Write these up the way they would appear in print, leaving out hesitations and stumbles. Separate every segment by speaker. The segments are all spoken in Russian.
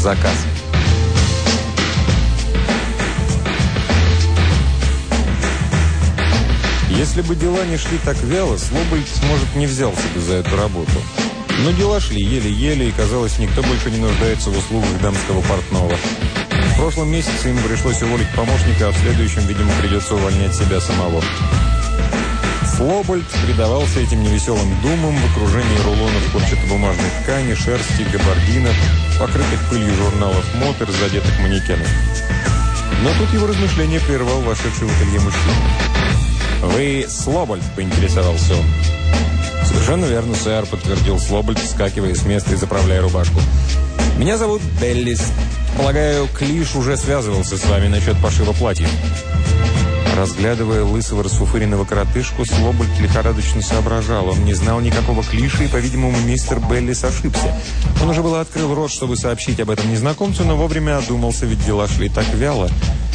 Speaker 1: Заказ. Если бы дела не шли так вяло, Слобольд, может, не взялся бы за эту работу. Но дела шли еле-еле, и, казалось, никто больше не нуждается в услугах дамского портного. В прошлом месяце ему пришлось уволить помощника, а в следующем, видимо, придется увольнять себя самого. Слобольд предавался этим невеселым думам в окружении рулонов хлопчатобумажной ткани, шерсти, габардинов, покрытых пылью журналов мод и разодетых манекенов. Но тут его размышления прервал вошедший в ателье мужчина. «Вы Слобольд?» – поинтересовался он. «Совершенно верно, сэр», – подтвердил Слобольд, вскакивая с места и заправляя рубашку. «Меня зовут Беллис. Полагаю, Клиш уже связывался с вами насчет пошива платья». Разглядывая лысого расфуфыренного коротышку, Слобольд лихорадочно соображал. Он не знал никакого Клиша, и, по-видимому, мистер Беллис ошибся. Он уже было открыл рот, чтобы сообщить об этом незнакомцу, но вовремя одумался, ведь дела шли так вяло.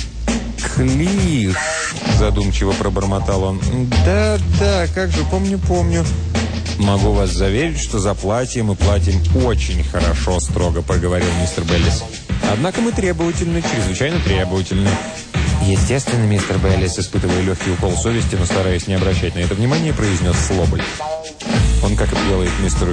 Speaker 1: «Клиш», – задумчиво пробормотал он. «Да, как же, помню». «Могу вас заверить, что за платье мы платим очень хорошо», – строго проговорил мистер Беллис. «Однако мы требовательны, чрезвычайно требовательны». «Естественно, мистер Беллис», испытывая легкий укол совести, но стараясь не обращать на это внимания, произнес Слобольд. Он и так делает мистеру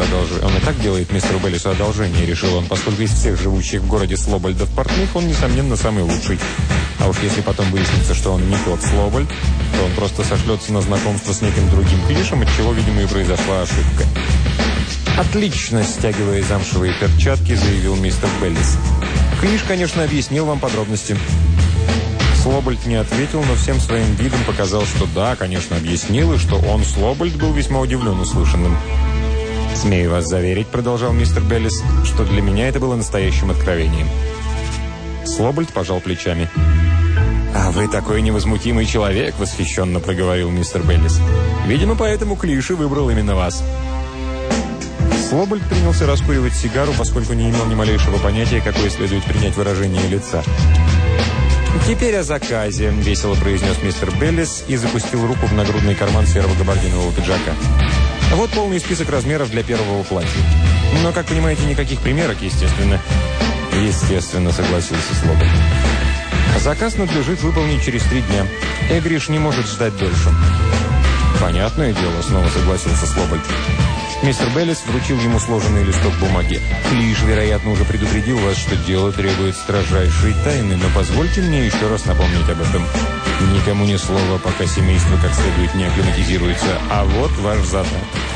Speaker 1: Беллису одолжение, решил он, поскольку из всех живущих в городе Слобольдов портных он, несомненно, самый лучший. А уж если потом выяснится, что он не тот Слобольд, то он просто сошлется на знакомство с неким другим Клишем, от чего, видимо, и произошла ошибка. «Отлично!» – стягивая замшевые перчатки, заявил мистер Беллис. «Клиш, конечно, объяснил вам подробности». Слобольд не ответил, но всем своим видом показал, что да, конечно, объяснил, и что он, Слобольд, был весьма удивлен услышанным. «Смею вас заверить», — продолжал мистер Беллис, — «что для меня это было настоящим откровением». Слобольд пожал плечами. «А вы такой невозмутимый человек», — восхищенно проговорил мистер Беллис. «Видимо, поэтому Клиш и выбрал именно вас». Слобольд принялся раскуривать сигару, поскольку не имел ни малейшего понятия, какое следует принять выражение лица. «Теперь о заказе», – весело произнес мистер Беллис и запустил руку в нагрудный карман серого габардинового пиджака. «Вот полный список размеров для первого платья. Но, как понимаете, никаких примерок, естественно». «Естественно», – согласился Слобольд. «Заказ надлежит выполнить через 3 дня. Эгриш не может ждать дольше». «Понятное дело», – снова согласился Слобольд. Мистер Беллис вручил ему сложенный листок бумаги. «Клиш, вероятно, уже предупредил вас, что дело требует строжайшей тайны, но позвольте мне еще раз напомнить об этом. Никому ни слова, пока семейство как следует не акклиматизируется. А вот ваш задаток».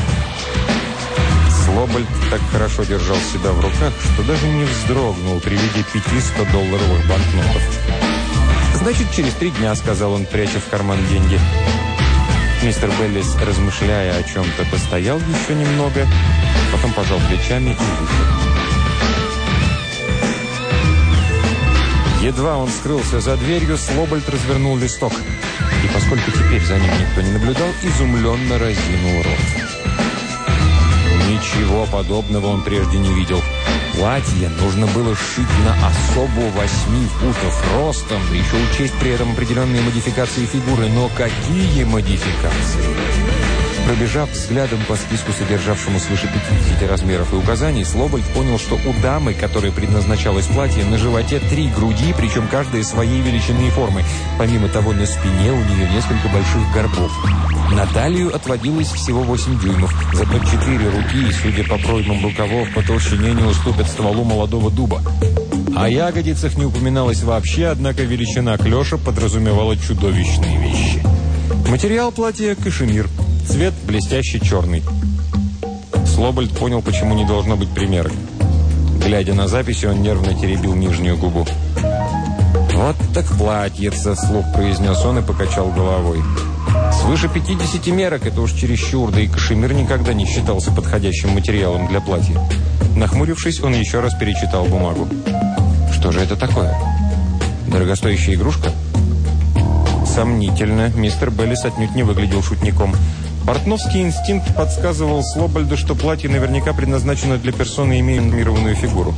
Speaker 1: Слобольд так хорошо держал себя в руках, что даже не вздрогнул при виде 5 100-долларовых банкнотов. «Значит, через 3 дня», — сказал он, пряча в карман деньги. Мистер Беллис, размышляя о чем-то, постоял еще немного, потом пожал плечами и вышел. Едва он скрылся за дверью, Слобольд развернул листок. И поскольку теперь за ним никто не наблюдал, изумленно разинул рот. Ничего подобного он прежде не видел. Платье нужно было сшить на особу 8 футов ростом, да еще учесть при этом определенные модификации фигуры. Но какие модификации? Пробежав взглядом по списку, содержавшему свыше 50 размеров и указаний, Слобольд понял, что у дамы, которой предназначалось платье, на животе 3 груди, причем каждая своей величины и формы. Помимо того, на спине у нее несколько больших горбов. На талию отводилось всего 8 дюймов, зато 4 руки, судя по проймам рукавов, по толщине не уступят стволу молодого дуба. О ягодицах не упоминалось вообще, однако величина клёша подразумевала чудовищные вещи. Материал платья – кашемир. Цвет блестящий черный. Слобольд понял, почему не должно быть примерок. Глядя на записи, он нервно теребил нижнюю губу. «Вот так платьице», – вслух произнес он и покачал головой. «Свыше 50 мерок – это уж чересчур, да и кашемир никогда не считался подходящим материалом для платья». Нахмурившись, он еще раз перечитал бумагу. «Что же это такое? Дорогостоящая игрушка?» Сомнительно. Мистер Беллис отнюдь не выглядел шутником. Портновский инстинкт подсказывал Слобольду, что платье наверняка предназначено для персоны, имеющей фигуру.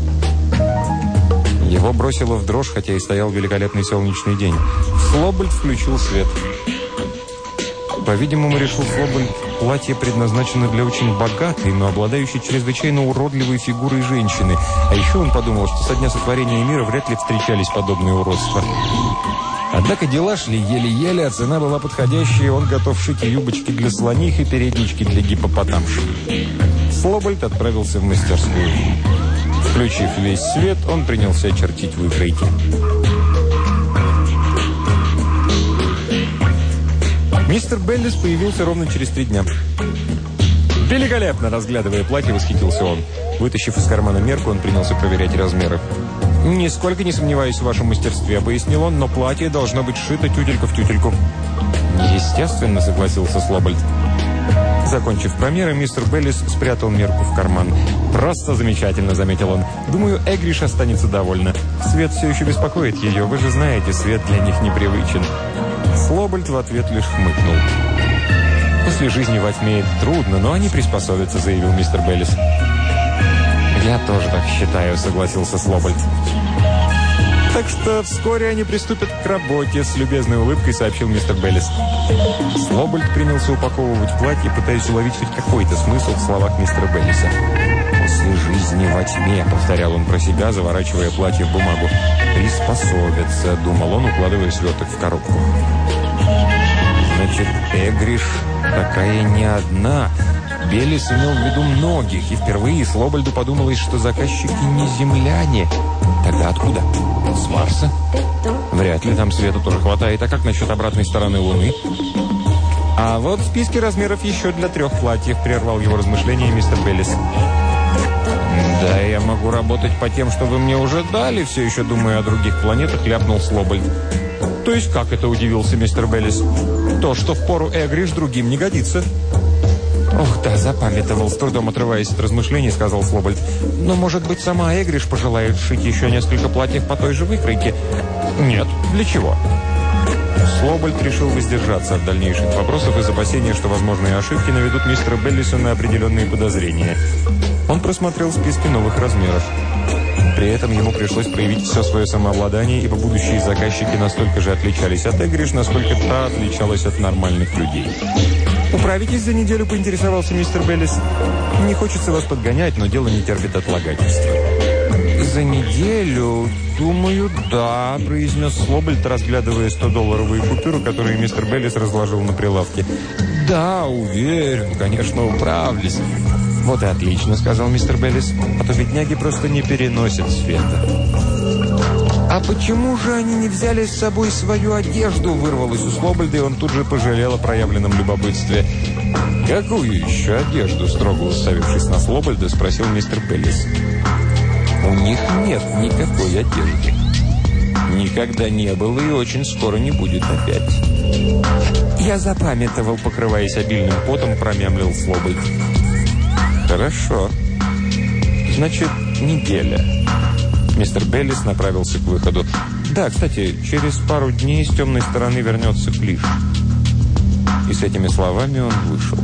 Speaker 1: Его бросило в дрожь, хотя и стоял великолепный солнечный день. Слобольд включил свет. По-видимому, решил Слобольд, платье предназначено для очень богатой, но обладающей чрезвычайно уродливой фигурой женщины. А еще он подумал, что со дня сотворения мира вряд ли встречались подобные уродства. Однако дела шли еле-еле, а цена была подходящая, и он готов шить и юбочки для слоних, и переднички для гиппопотамши. Слобольд отправился в мастерскую. Включив весь свет, он принялся чертить выкройки. Мистер Беллис появился ровно через 3 дня. «Великолепно!» – разглядывая платье, восхитился он. Вытащив из кармана мерку, он принялся проверять размеры. «Нисколько не сомневаюсь в вашем мастерстве», – пояснил он, «но платье должно быть сшито тютелька в тютельку». «Естественно», – согласился Слобольд. Закончив промеры, мистер Беллис спрятал мерку в карман. «Просто замечательно», – заметил он. «Думаю, Эгриш останется довольна. Свет все еще беспокоит ее. Вы же знаете, свет для них непривычен». Слобольд в ответ лишь хмыкнул. «После жизни во тьме это трудно, но они приспособятся», – заявил мистер Беллис. «Я тоже так считаю», – согласился Слобольд. «Так что вскоре они приступят к работе», – с любезной улыбкой сообщил мистер Беллис. Слобольд принялся упаковывать платье, пытаясь уловить хоть какой-то смысл в словах мистера Беллиса. «После жизни во тьме», – повторял он про себя, заворачивая платье в бумагу. «Приспособятся», – думал он, укладывая сверток в коробку. «Значит, Эгриш такая не одна». Беллис имел в виду многих, и впервые Слобольду подумалось, что заказчики не земляне. Тогда откуда? С Марса? Вряд ли, там света тоже хватает. А как насчет обратной стороны Луны? А вот в списке размеров еще для 3 платьев, прервал его размышления мистер Беллис. «Да, я могу работать по тем, что вы мне уже дали», все еще думая о других планетах, ляпнул Слобольд. «То есть как это?» – удивился мистер Беллис. «То, что в пору Эгриш, другим не годится». «Ох, да, запамятовал», с трудом отрываясь от размышлений, сказал Слобольд. «Но, может быть, сама Эгриш пожелает сшить еще несколько платьев по той же выкройке?» «Нет. Для чего?» Слобольд решил воздержаться от дальнейших вопросов из опасения, что возможные ошибки наведут мистера Беллиса на определенные подозрения. Он просмотрел списки новых размеров. При этом ему пришлось проявить все свое самообладание, ибо будущие заказчики настолько же отличались от Эгриш, насколько та отличалась от нормальных людей. «Управитесь за неделю?» – поинтересовался мистер Беллис. «Не хочется вас подгонять, но дело не терпит отлагательства». «За неделю? Думаю, да», – произнес Слобольд, разглядывая 100-долларовые купюры, которые мистер Беллис разложил на прилавке. «Да, уверен, конечно, управлюсь». «Вот и отлично», – сказал мистер Беллис. «А то бедняги просто не переносят света». «А почему же они не взяли с собой свою одежду?» – вырвалось у Слобольда, и он тут же пожалел о проявленном любопытстве. «Какую еще одежду?» – строго уставившись на Слобольда, спросил мистер Беллис. «У них нет никакой одежды. Никогда не было и очень скоро не будет опять». «Я запамятовал», – покрываясь обильным потом, промямлил Слобольд. «Хорошо. Значит, неделя». Мистер Беллис направился к выходу. «Да, кстати, через пару дней с темной стороны вернется Клиш». И с этими словами он вышел.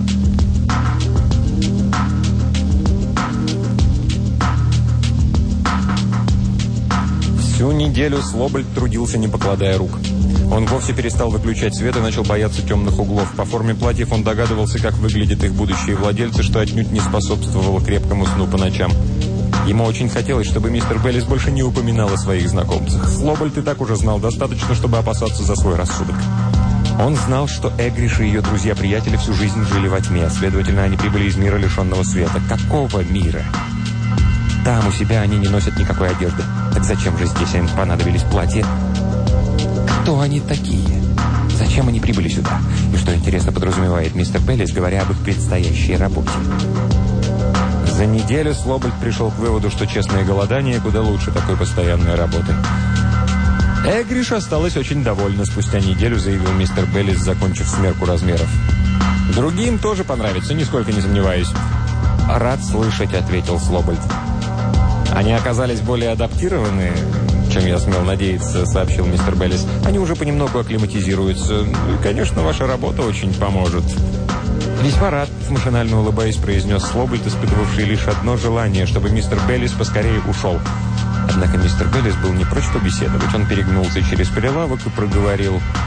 Speaker 1: Всю неделю Слобольд трудился, не покладая рук. Он вовсе перестал выключать свет и начал бояться темных углов. По форме платьев он догадывался, как выглядят их будущие владельцы, что отнюдь не способствовало крепкому сну по ночам. Ему очень хотелось, чтобы мистер Беллис больше не упоминал о своих знакомцах. Слобольд и так уже знал достаточно, чтобы опасаться за свой рассудок. Он знал, что Эгриш и ее друзья-приятели всю жизнь жили во тьме. Следовательно, они прибыли из мира, лишенного света. Какого мира? Там у себя они не носят никакой одежды. Так зачем же здесь им понадобились платья? Кто они такие? Зачем они прибыли сюда? И что, интересно, подразумевает мистер Беллис, говоря об их предстоящей работе? За неделю Слобольд пришел к выводу, что честное голодание куда лучше такой постоянной работы. Эгриш осталась очень довольна, спустя неделю заявил мистер Беллис, закончив смерку размеров. «Другим тоже понравится, нисколько не сомневаюсь». «Рад слышать», — ответил Слобольд. «Они оказались более адаптированы, чем я смел надеяться», — сообщил мистер Беллис. «Они уже понемногу акклиматизируются. Конечно, ваша работа очень поможет». «Весьма рад», — машинально улыбаясь, произнес Слобольд, испытывавший лишь одно желание, чтобы мистер Беллис поскорее ушел. Однако мистер Беллис был не прочь побеседовать. Он перегнулся через прилавок и проговорил: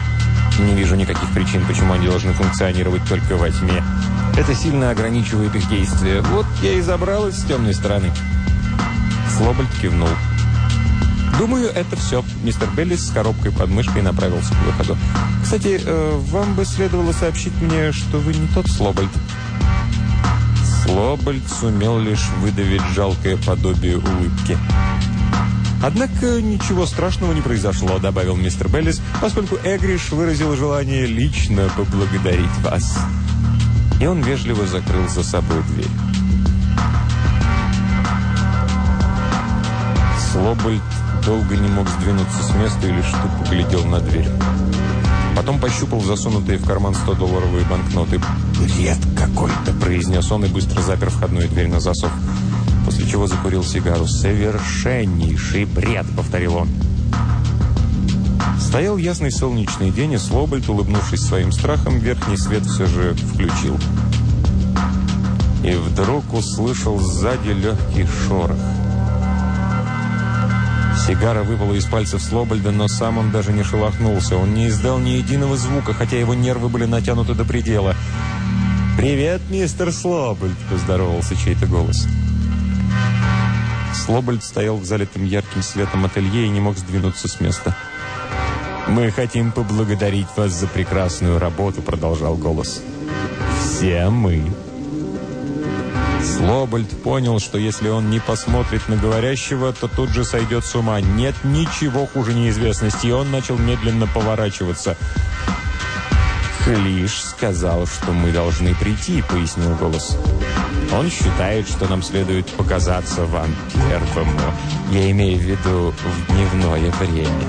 Speaker 1: Не вижу никаких причин, почему они должны функционировать только во тьме. Это сильно ограничивает их действия. Вот я и забрал их с темной стороны». Слобольд кивнул. «Думаю, это все». Мистер Беллис с коробкой под мышкой направился к выходу. «Кстати, вам бы следовало сообщить мне, что вы не тот Слобольд». Слобольд сумел лишь выдавить жалкое подобие улыбки. «Однако ничего страшного не произошло», — добавил мистер Беллис, «поскольку Эгриш выразил желание лично поблагодарить вас». И он вежливо закрыл за собой дверь. Слобольд долго не мог сдвинуться с места и лишь тупо глядел на дверь. Потом пощупал засунутые в карман 100-долларовые банкноты. «Бред какой-то», — произнес он и быстро запер входную дверь на засов. После чего закурил сигару. «Совершеннейший бред», — повторил он. Стоял ясный солнечный день, и Слобольд, улыбнувшись своим страхом, верхний свет все же включил. И вдруг услышал сзади легкий шорох. Сигара выпала из пальцев Слобольда, но сам он даже не шелохнулся. Он не издал ни единого звука, хотя его нервы были натянуты до предела. «Привет, мистер Слобольд!» – поздоровался чей-то голос. Слобольд стоял в залитом ярким светом ателье и не мог сдвинуться с места. «Мы хотим поблагодарить вас за прекрасную работу», – продолжал голос. «Все мы». Слобольд понял, что если он не посмотрит на говорящего, то тут же сойдет с ума. Нет ничего хуже неизвестности, и он начал медленно поворачиваться. «Клиш сказал, что мы должны прийти», — пояснил голос. «Он считает, что нам следует показаться вам первому. Я имею в виду в дневное время».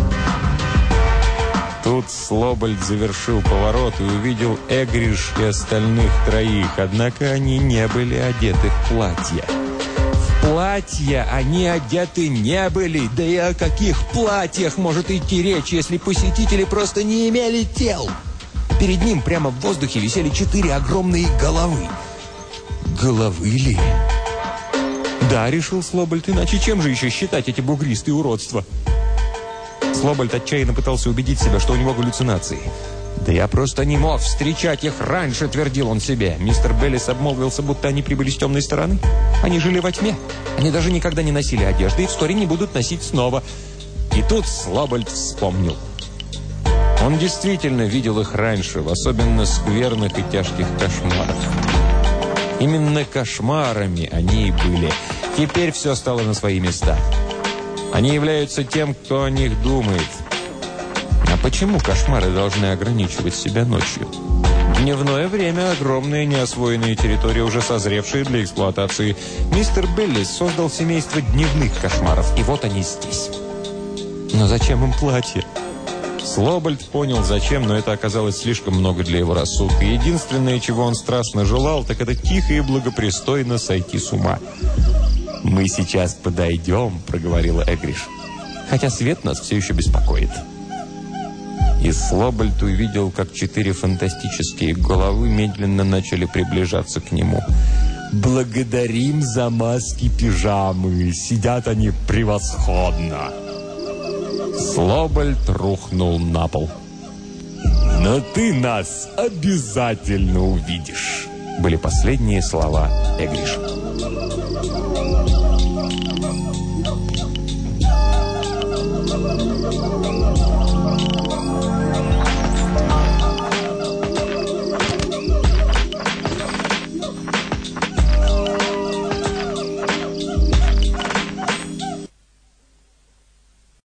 Speaker 1: Тут Слобольд завершил поворот и увидел Эгриш и остальных троих, однако они не были одеты в платья. В платья они одеты не были. Да и о каких платьях может идти речь, если посетители просто не имели тел? Перед ним прямо в воздухе висели 4 огромные головы. Головы ли? Да, решил Слобольд, иначе чем же еще считать эти бугристые уродства? Слобольд отчаянно пытался убедить себя, что у него галлюцинации. «Да я просто не мог встречать их раньше», — твердил он себе. Мистер Беллис обмолвился, будто они прибыли с темной стороны. Они жили во тьме. Они даже никогда не носили одежды и вскоре не будут носить снова. И тут Слобольд вспомнил. Он действительно видел их раньше, в особенно скверных и тяжких кошмарах. Именно кошмарами они и были. Теперь все стало на свои места. Они являются тем, кто о них думает. А почему кошмары должны ограничивать себя ночью? Дневное время – огромная неосвоенная территория, уже созревшая для эксплуатации. Мистер Беллис создал семейство дневных кошмаров, и вот они здесь. Но зачем им платье? Слобольд понял, зачем, но это оказалось слишком много для его рассудка. Единственное, чего он страстно желал, так это тихо и благопристойно сойти с ума. «Мы сейчас подойдем», — проговорила Эгриш. «Хотя свет нас все еще беспокоит». И Слобольд увидел, как 4 фантастические головы медленно начали приближаться к нему. «Благодарим за маски-пижамы. Сидят они превосходно». Слобольд рухнул на пол. «Но ты нас обязательно увидишь», — были последние слова Эгриш.